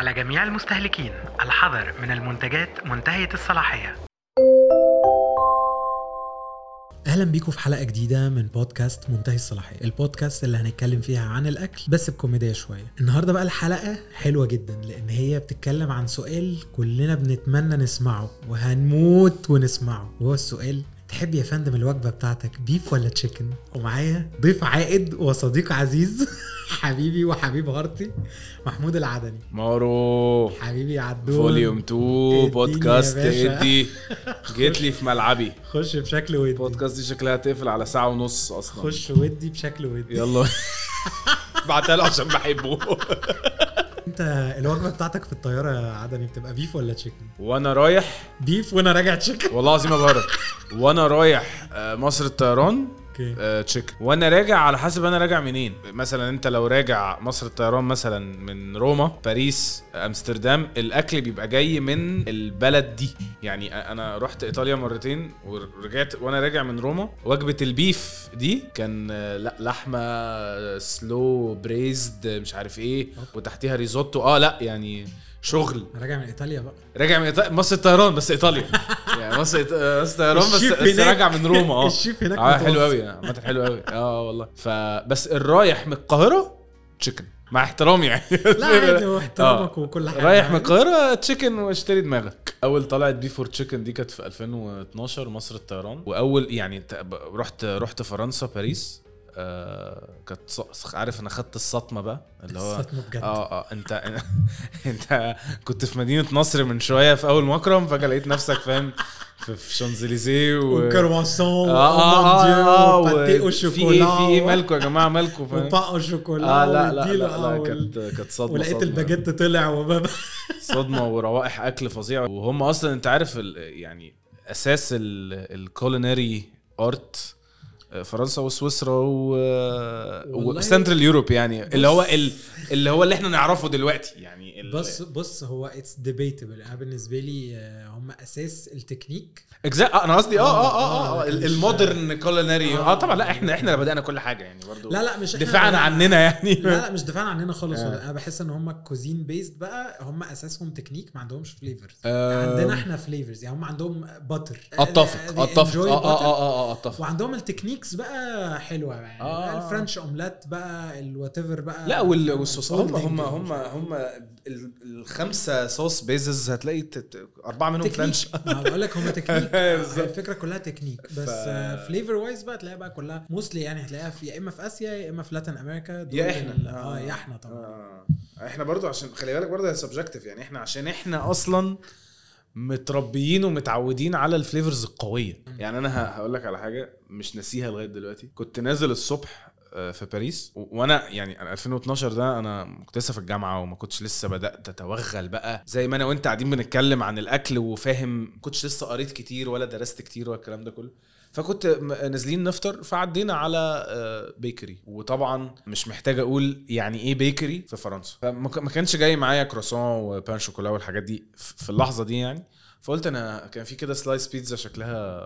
على جميع المستهلكين الحذر من المنتجات منتهية الصلاحية. اهلا بيكم في حلقة جديدة من بودكاست منتهي الصلاحية، البودكاست اللي هنتكلم فيها عن الاكل بس بكوميديا شوية. النهاردة بقى الحلقة حلوة جدا لان هي بتتكلم عن سؤال كلنا بنتمنى نسمعه وهنموت ونسمعه، وهو السؤال: تحب يا فندم الوجبة بتاعتك بيف ولا تشيكن؟ ومعايا ضيف عائد وصديق عزيز حبيبي وحبيب هارتي، محمود العدني. مارو حبيبي عدون، فوليوم 2 بودكاست ادي جيت لي في ملعبي. خش بشكل ودي. بودكاست دي شكلها تقفل على ساعة ونص اصلا. خش ودي بشكل ودي. يلا بعتها له عشان بحبه. انت الوجبة بتاعتك في الطيارة يا عدني بتبقى بيف ولا تشيكن؟ وانا رايح بيف وانا راجع تشيكن. والله العظيم ابهرك. وانا رايح مصر الطيران تشيكن، وانا راجع على حسب انا راجع منين. مثلا انت لو راجع مصر الطيران مثلا من روما، باريس، امستردام، الاكل بيبقى جاي من البلد دي. يعني انا رحت ايطاليا مرتين ورجعت وانا راجع من روما. وجبة البيف دي كان لحمة سلو بريزد مش عارف ايه، وتحتيها ريزوتو. لا يعني شغل. راجع من ايطاليا بقى. راجع من مصر الطيران بس ايطاليا. يعني مصر الطيران بس راجع من روما. الشيف هناك حلو قوي، عامه حلو قوي. والله. فبس الرايح من القاهره تشيكن مع احترامي يعني. لا عادي، واحترامك وكل حاجه. رايح من القاهره تشيكن واشتري دماغك. اول طلعت بي فور تشيكن دي كانت في 2012 مصر الطيران. واول يعني رحت فرنسا باريس. كانت عارف انا خدت الصدمه بقى اللي هو الصدمه بجد. انت كنت في مدينه نصر من شويه في اول مكرم، فجاه لقيت نفسك فاهم في شانزليزيه وكرواسون وباتيه وشوكولا. في ايه مالكم يا جماعه؟ مالكم فاهم؟ وباقه شوكولا. لا كانت صدمه. ولقيت الباجيت طلع وبابا صدمه وروائح اكل فظيع. وهم اصلا انت عارف يعني اساس الكولينري ارت فرنسا وسويسرا وسنترال يوروب، يعني اللي هو اللي احنا نعرفه دلوقتي يعني. بص هو اتس ديبيتبل. انا بالنسبه لي هم اساس التكنيك. انا قصدي المودرن كولينري. طبعا لا احنا اللي بدأنا كل حاجه يعني برضو. لا مش دفاعا عننا يعني. لا مش دفاعا عننا خالص. انا بحس ان هم كوزين بيست بقى. هم اساسهم تكنيك، ما عندهمش فليفرز. عندنا احنا فليفرز، يعني هم عندهم باتر. اتفق. وعندهم التكنيكس بقى حلوه يعني. الفرنش اومليت بقى، الواتيفر بقى. لا والصوص هم الخمسه صوص بيزز هتلاقي 4 منهم فرنش. بقول لك هم تكنيك. الفكره كلها تكنيك بس. فليفر وايز بقى تلاقيها بقى كلها موستلي، يعني هتلاقيها يا اما في اسيا يا اما في لاتين امريكا. يا احنا يا احنا طبعا. احنا برضو عشان خلي بالك برضو هي سبجكتيف. يعني احنا عشان احنا اصلا متربيين ومتعودين على الفليفرز القويه. يعني انا هقول لك على حاجه مش ناسيها لغايه دلوقتي. كنت نازل الصبح في باريس، وانا يعني 2012 ده انا كنت لسه في الجامعه وما كنتش لسه بدات اتوغل بقى زي ما انا وانت قاعدين بنتكلم عن الاكل وفاهم. كنتش لسه قريت كتير ولا درست كتير ولا الكلام ده كله. فكنت نازلين نفطر، فعدينا على بيكري. وطبعا مش محتاج اقول يعني ايه بيكري في فرنسا. فما كانش جاي معايا كروسون وبان شوكولا والحاجات دي في اللحظه دي يعني. فقلت انا كان في كده سلايس بيتزا شكلها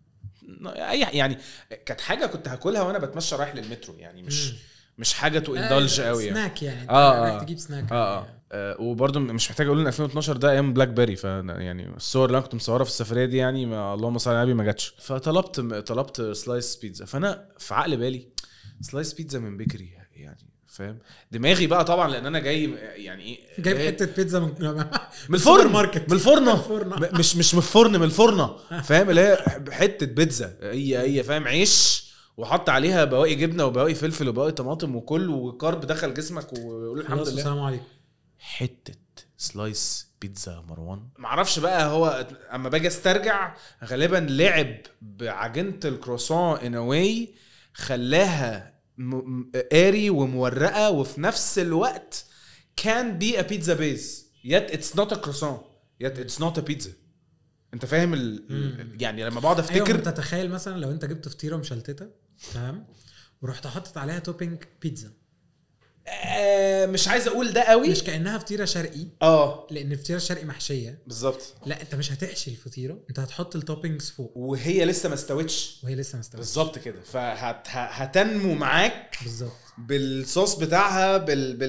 يعني كانت حاجه كنت هاكلها وانا بتمشى رايح للمترو. يعني مش حاجه تو اندلج قوي يعني. سناك يعني. رايح تجيب سناك. وبرضه مش محتاج اقول ان 2012 ده ايام بلاك بيري. يعني الصور اللي انا كنت مصورها في السفريه دي يعني اللهم صل على النبي ما جاتش. فطلبت سلايس بيتزا. فانا في عقل بالي سلايس بيتزا من بيكري يعني فاهم دماغي بقى طبعا لان انا جاي يعني ايه جايب حته بيتزا من الفرن ماركت، من الفرن. مش من الفرن، من الفرنه فاهم. اللي هي حته بيتزا هي فاهم عيش وحط عليها بواقي جبنه وبواقي فلفل وبواقي طماطم وكل وكارب دخل جسمك وقول الحمد لله. السلام عليكم. حته سلايس بيتزا مروان. معرفش بقى هو اما باجي استرجع غالبا لعب بعجينه الكروسون ان واي خلاها قاري ومورقه وفي نفس الوقت كان بي ا بيتزا بيز yet it's not a croissant yet it's not a pizza. انت فاهم يعني لما بقعد افتكر. انت تتخيل مثلا لو انت جبت فطيره مشلتته تمام ورحت حطت عليها توبينج بيتزا. مش عايز اقول ده قوي، مش كانها فطيره شرقي، لان الفطيره الشرقي محشيه بالظبط. لا انت مش هتحشي الفطيره، انت هتحط التوبينجز فوق وهي لسه ما استوتش بالظبط كده، فهتنمو معاك بالظبط بالصوص بتاعها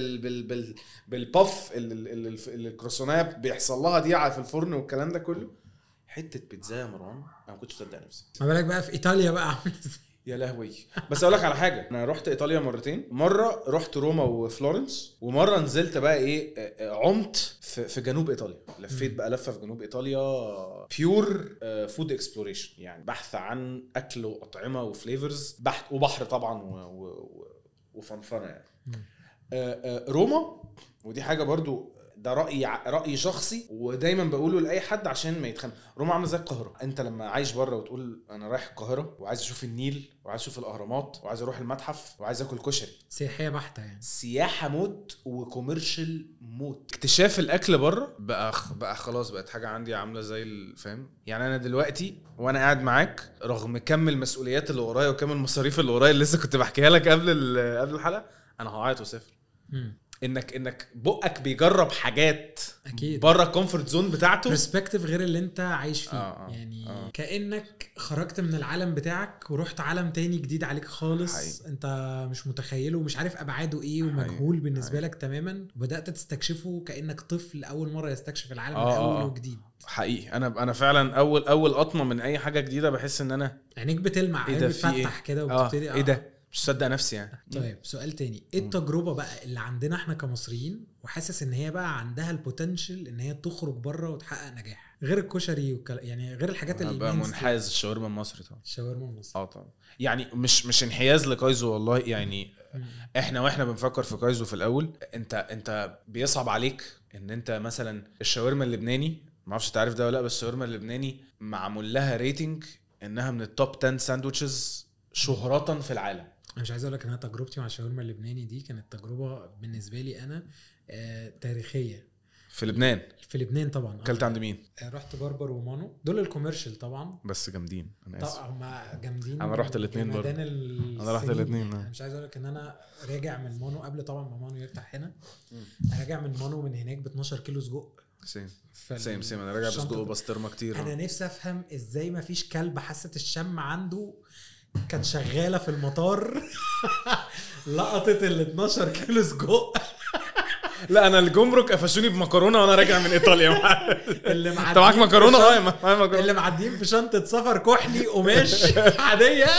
بالباف اللي الكروسونيه بيحصل لها دي في الفرن والكلام ده كله. حته بيتزا يا مروان انا ما كنتش مصدق نفسي. ما بالك بقى في ايطاليا بقى يا لهوي. بس اقول لك على حاجه، انا رحت ايطاليا مرتين، مره رحت روما وفلورنس، ومره نزلت بقى ايه عمت في جنوب ايطاليا، لفيت بقى لفه في جنوب ايطاليا بيور فود اكسبلوريشن، يعني بحث عن اكل واطعمه وفليفرز، بحث وبحر طبعا وفنفنه يعني. روما، ودي حاجه برضو ده رأي شخصي ودايما بقوله لأي حد عشان ما يتخن، روما عامله زي القاهرة. انت لما عايش بره وتقول انا رايح القاهرة وعايز اشوف النيل وعايز اشوف الاهرامات وعايز اروح المتحف وعايز اكل كشري، سياحية بحتة يعني، سياحة موت وكوميرشال موت. اكتشاف الاكل بره بقى خلاص بقت حاجة عندي عاملة زي الفهم. يعني انا دلوقتي وانا قاعد معاك رغم كم المسؤوليات اللي ورايا وكم المصاريف اللي ورايا اللي لسه كنت بحكيها لك قبل الحلقة، انا هعيط وسافر. انك بقك بيجرب حاجات اكيد بره الكومفورت زون بتاعته، برسبكتيف غير اللي انت عايش فيه. يعني كأنك خرجت من العالم بتاعك ورحت عالم تاني جديد عليك خالص. انت مش متخيله ومش عارف ابعاده ايه ومجهول بالنسبه لك تماما، وبدات تستكشفه كأنك طفل اول مره يستكشف العالم من اول وجديد. حقيقي انا فعلا اول قطمه من اي حاجه جديده بحس ان انا عينيك بتلمع، عينيك بتفتح كده وبتبتدي ايه ده، مش صدق نفسي يعني. طيب سؤال تاني، ايه التجربه بقى اللي عندنا احنا كمصريين وحاسس ان هي بقى عندها البوتنشل ان هي تخرج بره وتحقق نجاح غير الكشري يعني غير الحاجات اللي بقى منحاز الشاورما المصري طبعا. الشاورما المصري طبعا يعني مش انحياز لكايزو والله يعني. احنا بنفكر في كايزو في الاول، انت بيصعب عليك ان انت مثلا الشاورما اللبناني، ما اعرفش تعرف ده ولا لا، بس الشاورما اللبناني معمول لها ريتنج انها من التوب 10 ساندويتشز شهرة في العالم. انا مش عايز اقول لك ان انا تجربتي مع الشاورما اللبناني دي كانت تجربه بالنسبه لي انا تاريخيه. في لبنان؟ في لبنان طبعا. اكلت عند مين؟ رحت بربر ومانو، دول الكوميرشال طبعا بس جامدين. انا اسف طبعا هم جامدين. انا رحت الاثنين برضه. انا رحت الاثنين. يعني مش عايز اقول لك ان انا راجع من مانو قبل طبعا ما مانو يفتح هنا. انا راجع من مانو من هناك ب 12 كيلو سجق. سيم انا راجع بسجق وبسطرمه كتير. انا نفسي افهم ازاي ما فيش كلب حاسه الشم عنده كانت شغاله في المطار لقطت ال 12 كيلو سجق. لا انا الجمرك قفشوني بمكرونه وانا راجع من ايطاليا. اللي انت معاك مكرونه؟ اللي معديين في شنطه سفر كحلي قماش عاديه.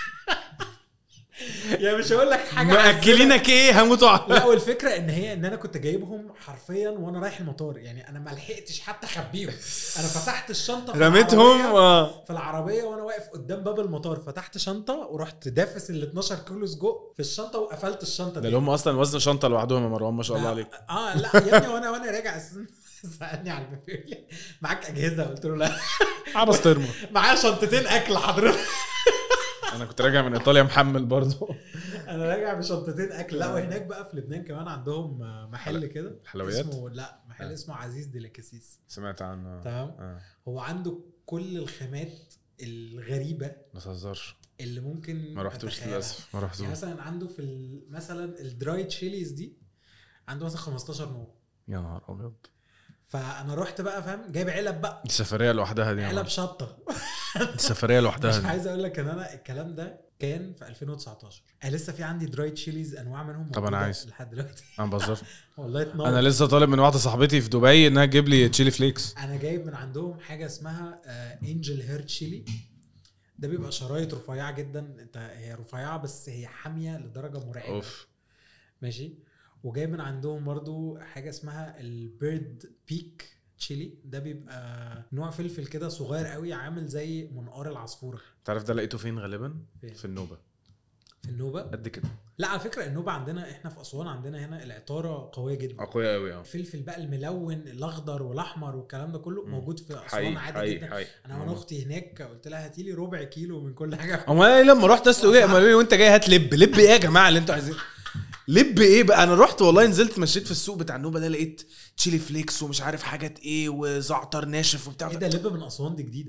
يا مش هقول لك حاجه مأكلينك ايه هموتوا. لا والفكره ان انا كنت جايبهم حرفيا وانا رايح المطار، يعني انا ما لحقتش حتى اخبيهم. انا فتحت الشنطه رميتهم في العربيه وانا واقف قدام باب المطار، فتحت شنطه ورحت دافس ال 12 كيلو سجق في الشنطه وقفلت الشنطه ده اللي هم اصلا وزن شنطه لوحدهم يا مروان ما شاء الله عليك. لا يا ابني وانا راجع سألني على البيبي معاك اجهزه، قلت له لا بسطرمه معايا شنطتين اكل حضرتك. انا كنت راجع من ايطاليا محمل برضه. انا راجع بشنطتين اكل. لا وهناك بقى في لبنان كمان عندهم محل كده حلويات اسمه محل اسمه عزيز ديلاكاسيس. سمعت عنه. تمام. هو عنده كل الخامات الغريبه ما تهزرش اللي ممكن ما رحتوش للاسف. ما رحتوش. يعني مثلا عنده في مثلا الدراي تشيليز دي عنده مثلا 15 نوع. يا نهار ابيض. فانا رحت بقى فاهم جايب علب بقى، دي سفريه لوحدها دي. علب شطه. دي سفريه لوحدها. مش عايز اقول لك ان انا الكلام ده كان في 2019. انا لسه في عندي دراي تشيليز انواع منهم. طب انا عايز لحد دلوقتي. انا بهزر والله انا لسه طالب من واحده صاحبتي في دبي انها تجيب لي تشيلي فليكس. انا جايب من عندهم حاجه اسمها انجل هير تشيلي. ده بيبقى شرايط رفيعه جدا، هي رفيعه بس هي حاميه لدرجه مرعبه. اوف ماشي. وجايب من عندهم برضو حاجه اسمها البيرد بيك تشيلي. ده بيبقى نوع فلفل كده صغير قوي عامل زي منقار العصفوره. تعرف ده لقيته فين غالبا؟ في النوبه. في النوبه قد كده. لا على فكره النوبه عندنا احنا في اسوان عندنا هنا العطاره قويه جدا. قويه قوي. الفلفل بقى الملون الاخضر والاحمر والكلام ده كله موجود في اسوان عادي جدا. انا وانا اختي هناك قلت لها هاتي لي ربع كيلو من كل حاجه. امال لما رحت اسوق قالوا لي وانت جاي هات لب ايه يا جماعه اللي انتوا عايزين لب ايه بقى؟ انا رحت والله نزلت مشيت في السوق بتاع النوبه ده لقيت تشيلي فليكس ومش عارف حاجات ايه وزعتر ناشف وبتاع. ايه ده لب من اسوان دي جديده؟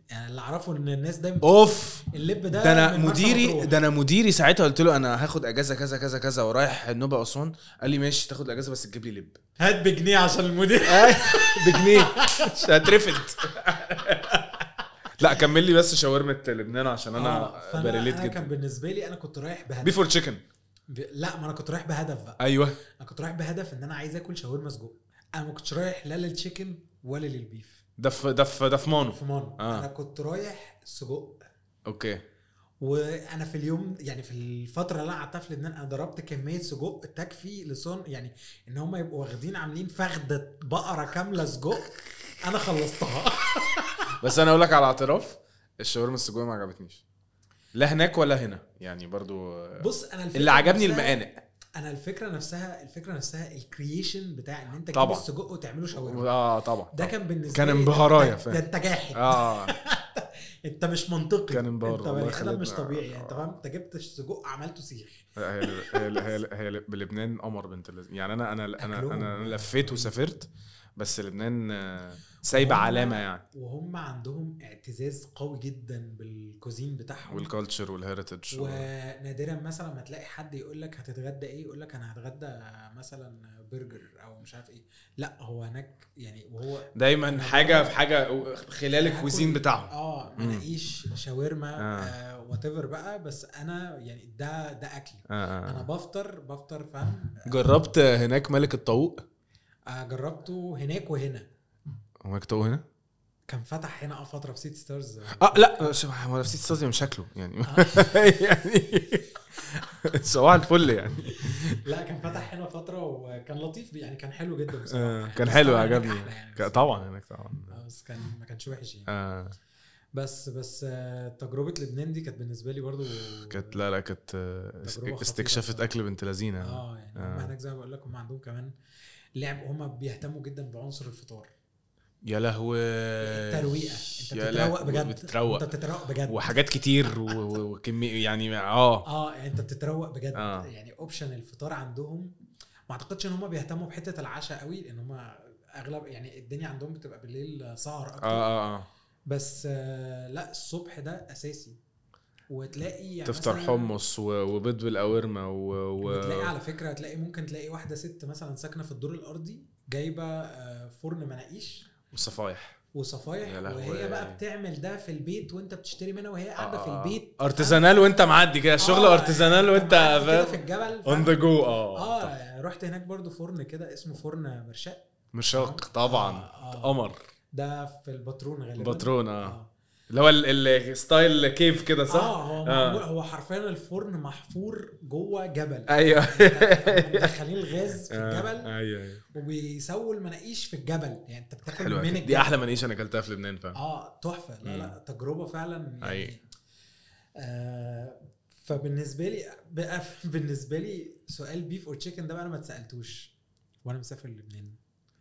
يعني اللي اعرفه ان الناس دايما اوف اللب ده ده انا من مرسى مديري مطروح. ده انا مديري ساعتها قلت له انا هاخد اجازه كذا كذا كذا ورايح النوبه اسوان. قال لي ماشي تاخد اجازه بس تجيب لي لب. هات بجنيه عشان المدير. بجنيه مش هترفد. لا كمل لي بس شاورمه لبنان عشان انا بريليت انا كان جدا. بالنسبه لي انا كنت رايح بهدف بيفور تشيكن. لا ما انا كنت رايح بهدف بقى. ايوه انا كنت رايح بهدف ان انا عايز اكل شاورما سجق. انا ما كنتش رايح لا للتشيكن ولا للبيف. ده في مانو. في مانو انا كنت رايح سجق. اوكي. وانا في اليوم يعني في الفتره اللي انا قعدتها في لبنان انا ضربت كميه سجق تكفي لصون يعني ان هم يبقوا واخدين عاملين فخده بقره كامله سجق. انا خلصتها. بس انا اقول لك على اعتراف الشاورما السجق ما عجبتنيش لا هناك ولا هنا يعني برضو. بص انا اللي عجبني المقانق. انا الفكره نفسها الكرييشن بتاع ان انت طبعا. تجيب السجق وتعمله شاورما. طبعا ده كان بالنسبه كان لي انبهارايه ده انت جاحد. انت مش منطقي. كان انبهار انت والله بني ادم مش خلتنا- طبيعي يعني انت فاهم انت جبت السجق عملته سيخ. هي بلبنان قمر بنت يعني انا لفيت وسافرت بس لبنان سايبه علامه يعني. وهم عندهم اعتزاز قوي جدا بالكوزين بتاعهم والكالتشر والهيريتج. ونادرا مثلا ما تلاقي حد يقول لك هتتغدى ايه يقول لك انا هتغدى مثلا برجر او مش عارف ايه. لا هو هناك يعني وهو دايما حاجه في حاجه خلال الكوزين بتاعهم. مناقيش شاورما واتيفر بقى. بس انا يعني ده اكلي. انا بفطر فاهم. جربت هناك ملك الطاووق. جربته هناك وهنا. ملك الطاووق هنا كان فتح هنا فتره في سيتي ستارز. لا هو في سيتي ستارز مش شكله يعني. يعني صباح الفل يعني. لا كان فتح هنا فتره وكان لطيف يعني كان حلو جدا بصراحه. كان حلو عجبني يعني طبعا هناك طبعا. بس ما كانش وحش يعني. بس تجربه لبنان دي كانت بالنسبه لي برضو كانت لا كانت استكشافت اكل بنت لذينه. يعني هم هناك زي ما بقول لك هم عندهم كمان لعب. هم بيهتموا جدا بعنصر الفطار. يا لهوي الترويقه. انت بتتروق بجد. انت بتتروق بجد وحاجات كتير وكميه يعني يعني انت بتتروق بجد. يعني اوبشن الفطار عندهم ما اعتقدش ان هم بيهتموا بحته العشاء قوي لان هم اغلب يعني الدنيا عندهم بتبقى بالليل سهر اكتر. بس لا الصبح ده اساسي. وتلاقي يعني تفطر حمص وبيض بالقوارمه وتلاقي على فكره ممكن تلاقي واحده ست مثلا ساكنه في الدور الارضي جايبه فرن مناقيش وصفايح وهي بقى بتعمل ده في البيت وانت بتشتري منها وهي قاعده في البيت ارتزانال وانت معدي كده شغل ارتزانال وانت في الجبل اون ذا جو. رحت هناك برضو فرن كده اسمه فرن مرشاق طبعا قمر. ده في الباترون غالبا. باترون اللي هو الستايل كيف كده صح. هو حرفيا الفرن محفور جوه جبل. ايوه مدخلين الغاز في الجبل. ايوه وبيسووا المناقيش في الجبل يعني انت بتاكل من الجبل. دي احلى مناقيش انا اكلتها في لبنان فعلا. تحفه. لا تجربه فعلا يعني. فبالنسبه لي سؤال بيف اور تشيكن ده بقى انا ما اتسالتوش وانا مسافر لبنان.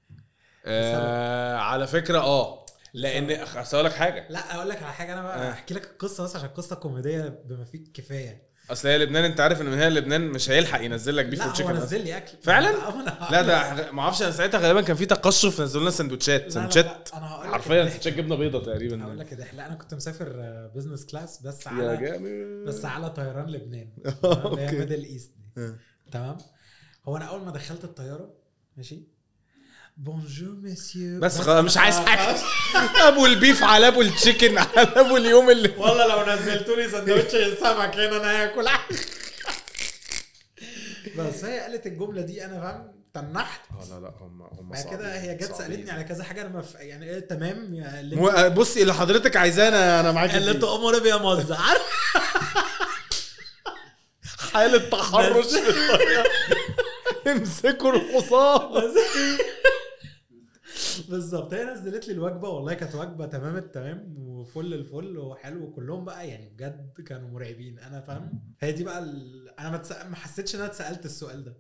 على فكره لان اقول لك حاجه. لا اقول لك على حاجه انا بقى احكي لك القصه بس عشان قصه كوميديه بما فيه كفايه. اصل هي لبنان انت عارف ان من هنا لبنان مش هيلحق ينزل لك بيف وتشيكن. لا هو نزل لي اكل فعلا. لا ده ما اعرفش انا ساعتها غالبا كان في تقشف نزلوا لنا سندوتشات حرفيا سندوتشات جبنه بيضه تقريبا. هقول لك لا انا كنت مسافر بزنس كلاس بس على طيران لبنان. اللي هي ميدل ايست دي. تمام. هو انا اول ما دخلت الطياره ماشي بونجور مسيو بس خلاص مش عايز حاجه. ابو البيف على ابو التشيكن على ابو اليوم اللي والله لو نزلتوا لي سندوتش سمك هنا انا هاكل. بس هي قالت الجمله دي انا فاهم تنحت. لا هم بعد كده هي جت سالتني على كذا حاجه انا يعني ايه تمام بصي اللي حضرتك عايزاه انا معاكي. اللي انتوا امور بيا موزع حاله تحرش امسكوا الحصان. بالظبط. هي نزلت لي الوجبه والله كانت وجبه تمام التمام وفل الفل وحلو كلهم بقى يعني بجد كانوا مرعبين. انا فاهم هي دي بقى انا ما حسيتش ان انا اتسالت السؤال ده.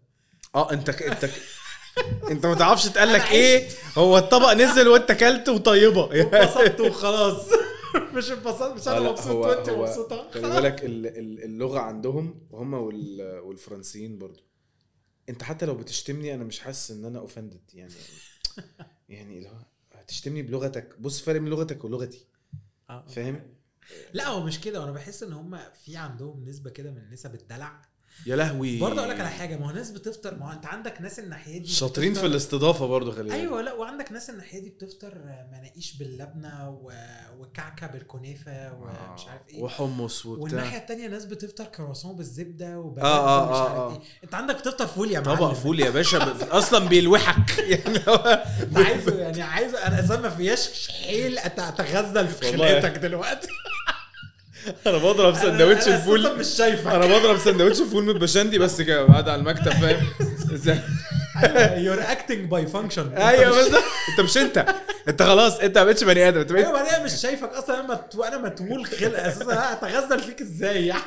انت ما تعرفش تقول لك ايه. هو الطبق نزل وانت اكلت وطيبه انبسطت وخلاص. مش انبسطت مش انا مبسوط وانت مبسوطه. خلي بالك اللغه عندهم وهم والفرنسيين برضو. انت حتى لو بتشتمني انا مش حاسس ان انا اوفندد يعني لو هتشتمني بلغتك بص فرق من لغتك ولغتي. فاهم؟ لا هو مش كده، وانا بحس ان هم في عندهم نسبه كده من نسب الدلع. يا لهوي برضه اقول لك على حاجه، ما هو ناس بتفطر، ما هو انت عندك ناس الناحيه دي شاطرين في بتفطر- الاستضافه برضو، خلي بالك. ايوه، لا وعندك ناس الناحيه دي بتفطر مناقيش باللبنه وكعكه بالكنافه ومش عارف ايه وحمص وبتاع. والناحيه التانية ناس بتفطر كرواسون بالزبده وبلد آه ومش آه عارف آه. ايه. انت عندك بتفطر فول يا معلم. طبق فول يا باشا اصلا بيلوحك يعني هو انت عايزه انا اصلا ما فياش حيل اتغزل في والله. خلقتك دلوقتي. انا بضرب سندوتش أنا الفول، أساساً مش شايفك. انا بضرب سندوتش الفول من بشندي بس كده قاعد على المكتب، فاهم ازاي؟ يور اكتنج باي فانكشن. ايوه بالظبط. انت خلاص انت ما بقتش بني ادم، انت بقيت ايوه انا مش شايفك اصلا. انا متمول خلق اساسا اتغزل فيك ازاي يعني؟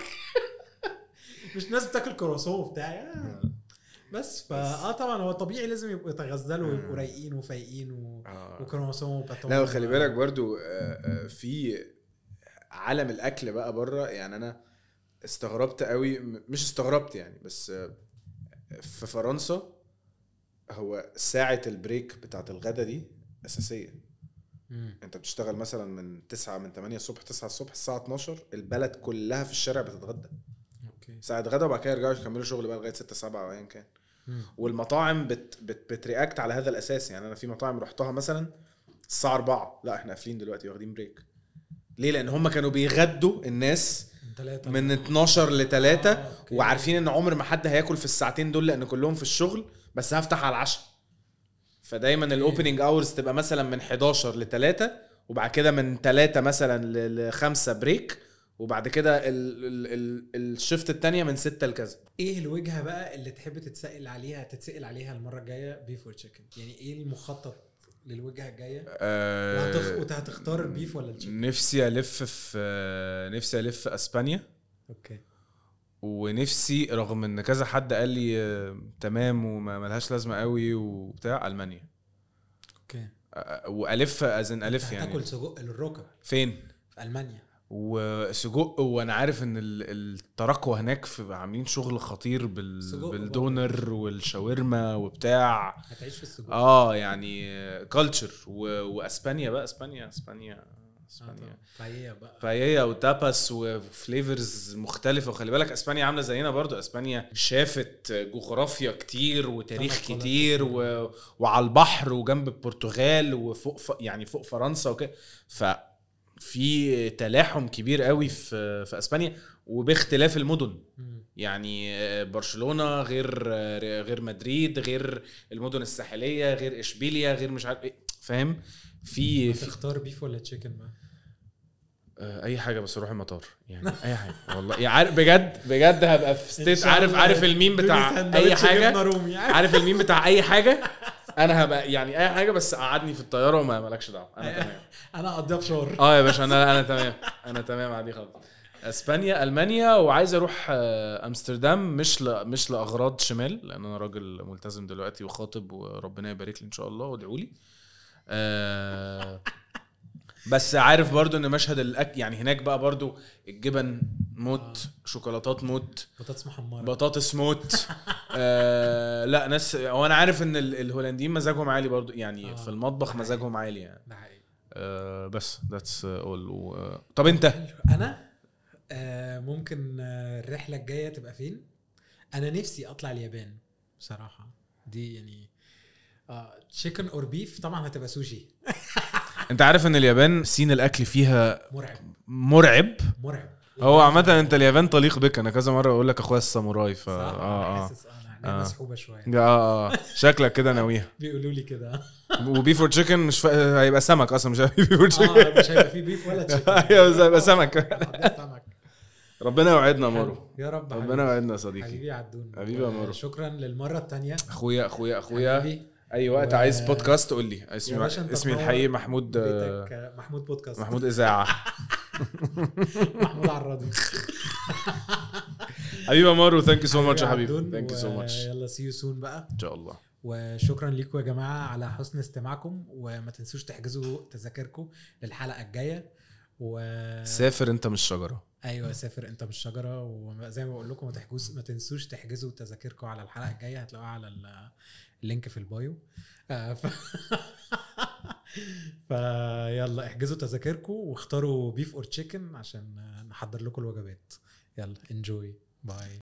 مش ناس بتاكل كرواسون بتاعي بس طبعا هو طبيعي لازم يبقوا يتغزلوا ويبقوا رايقين وفايقين وكرواسون وباتون. لا خلي بالك برضو في عالم الاكل بقى بره. يعني انا استغربت قوي، مش استغربت يعني، بس في فرنسا هو ساعة البريك بتاعت الغدا دي أساسية. انت بتشتغل مثلا من 8 الصبح 9 الصبح، الساعة 12 البلد كلها في الشارع بتتغدى. اوكي. ساعة غدا وبعد كده يرجعوا يكملوا شغل بقى لغاية 6 7 او ايا كان. والمطاعم بترياكت على هذا الاساس. يعني انا في مطاعم رحتها مثلا الساعة 4 لا احنا قافلين دلوقتي واخدين بريك. ليه؟ لان هم كانوا بيغدوا الناس من 12 ل 3 وعارفين ان عمر ما حد هياكل في الساعتين دول لان كلهم في الشغل، بس هفتح على العشاء. فدايما الاوبننج اورز تبقى مثلا من 11 ل 3 وبعد كده من 3 مثلا ل 5 بريك وبعد كده الشفت التانية من 6 لكذا. ايه الوجهه بقى اللي تحب تتسأل عليها المره الجايه بيف اور تشيكن؟ يعني ايه المخطط للوجهه الجايه؟ وهتختار البيف ولا التشيكن؟ نفسي الف في اسبانيا. اوكي. ونفسي رغم ان كذا حد قال لي تمام وما ملهاش لازمه قوي وبتاع، المانيا. اوكي. والف يعني تاكل سجق للركب فين؟ في المانيا. وسجق، وانا عارف ان التراكوة هناك في عاملين شغل خطير بالدونر والشاورما وبتاع. هتعيش في السجق. يعني كالتشر. واسبانيا بقى اسبانيا باييا وتاباس وفليفرز مختلفة. وخلي بالك اسبانيا عاملة زينا برضو. اسبانيا شافت جغرافيا كتير وتاريخ كتير وعلى البحر وجنب البرتغال وفوق يعني فوق فرنسا وكده. في تلاحم كبير قوي في اسبانيا وباختلاف المدن. يعني برشلونة غير مدريد، غير المدن الساحلية، غير اشبيليا، غير مش عارف ايه، فاهم؟ في تختار بيف ولا تشيكن بقى؟ اي حاجه بس اروح المطار يعني. اي حاجه والله يعني. عارف بجد هبقى في ستيت. عارف الميم بتاع اي حاجه. عارف الميم بتاع اي حاجه. انا هبقى يعني اي حاجه بس قعدني في الطياره وما مالكش دعوه. انا تمام. انا اقضيها بشهر. يا باشا انا تمام عادي خالص. اسبانيا، المانيا، وعايز اروح امستردام. مش لاغراض شمال لان انا راجل ملتزم دلوقتي وخاطب وربنا يبارك لي ان شاء الله وادعوا لي. بس عارف برضو ان مشهد الاكل يعني هناك بقى برضو الجبن موت، شوكولاتات موت، بطاطس محمره، بطاطس موت. لا ناس. وانا عارف ان الهولنديين مزاجهم عالي برضو يعني. في المطبخ مزاجهم عالي يعني. ده حقيقي. بس that's all. طب انت؟ انا ممكن الرحله الجايه تبقى فين؟ انا نفسي اطلع اليابان بصراحه. دي يعني تشيكن اور بيف طبعا هتبقى سوشي. انت عارف ان اليابان سين الاكل فيها مرعب. هو عامه انت اليابان طليق بك. انا كذا مره اقول لك اخويا الساموراي حاسس انا مسحوبه شويه. شكلك كده ناويها. بيقولوا لي كده. وبيف فور تشيكن مش هيبقى سمك اصلا. مش هيبقى بيف فور تشيكن. مش هيبقى فيه بيف ولا تشيكن. ايوه هيبقى سمك. ربنا يوعدنا يا مارو. يا رب. ربنا يوعدنا يا صديقي. حبيبي عدون. حبيبي يا مارو. شكرا للمره الثانيه. اخويا اي وقت عايز بودكاست قول لي. اسمي الحقيقي محمود بودكاست. محمود اذاعه. محمود عرادي. حبيبي مارو. ثانك يو سو ماتش يا حبيبي. ثانك يو سو ماتش. يلا سي يو سون بقى ان شاء الله. وشكرا لكم يا جماعه على حسن استماعكم. وما تنسوش تحجزوا تذاكركم للحلقه الجايه. سافر انت مش شجره. ايوه سافر انت مش شجره. وزي ما بقول لكم ما تنسوش تحجزوا تذاكركم على الحلقه الجايه. هتلاقوها على اللينك في البايو. فيلا احجزوا تذاكركم واختاروا بيف اور تشيكن عشان نحضر لكم الوجبات. يلا انجوي. باي.